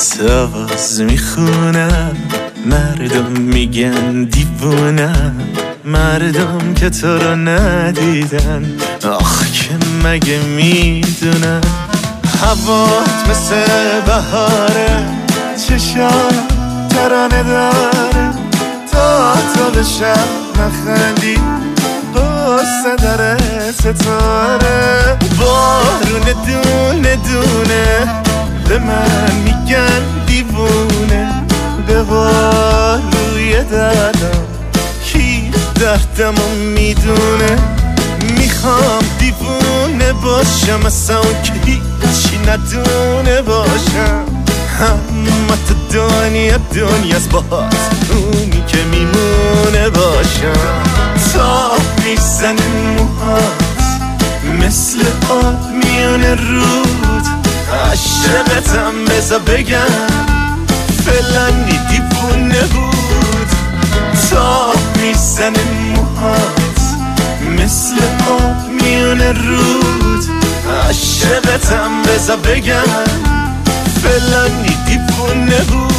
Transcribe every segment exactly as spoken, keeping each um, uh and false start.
ساز میخونم، مردم میگن دیوونم، مردم که تو رو ندیدن آخ که مگه میدونن. هوات مثل بهاره، چشام ترانه داره، تا تو به شب نخندی قصه داره ستاره. بارون دونه دونه به من میگن دیوونه، به باروی دردم کی دردمو میدونه. میخوام دیوونه باشم اصلا که هیچی ندونه باشم، همه تو دنیا دنیاست باهات اونی که میمونه باشم. تا میزنه موهات مثل آب میونه رود، عشقتم بذار بگم فلانی دیوونه بود. تا میزنه موهات مثل آب میونه رود، عشقتم بذار بگم فلانی دیوونه بود.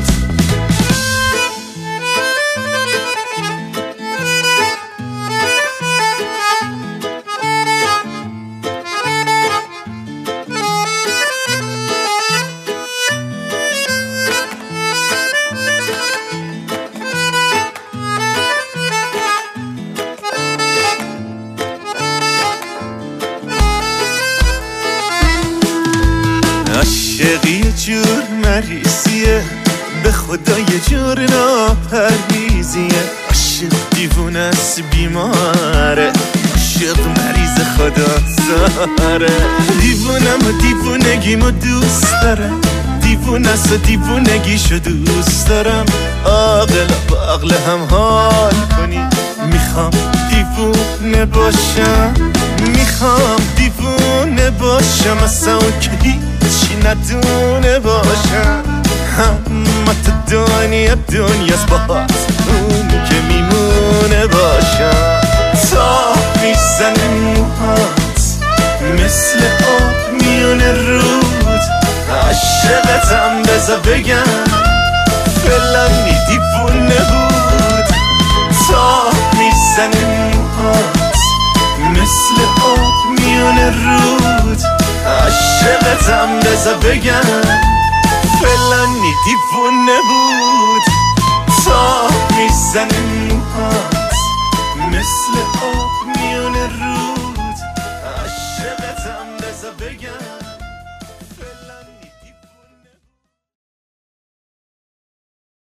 عاشقی یه جور مریضیه، به خدا یه جور ناپرهیزیه. عاشق دیوونه است بیماره، عاشق مریض خدا زاره. دیوونم و دیوونگیمو دوست دارم، دیوونه است و دیوونگیشو دوست دارم. عاقل با عقل هم حال کنی، میخوام دیوونه باشم، میخوام دیوونه باشم اصلا که هیچی ندونه باشم. همه تو دنیا دنیاست باهات اونی که میمونه باشم. تا میزنه موهات مثل آب میونه رود، عشقتم بذار بگم فلانی دیوونه بود. تا میزنه موهات مثل آب میونه رود، عشقتم بذار بگم فلانی دیوونه بود. تا میزنه موهات مثل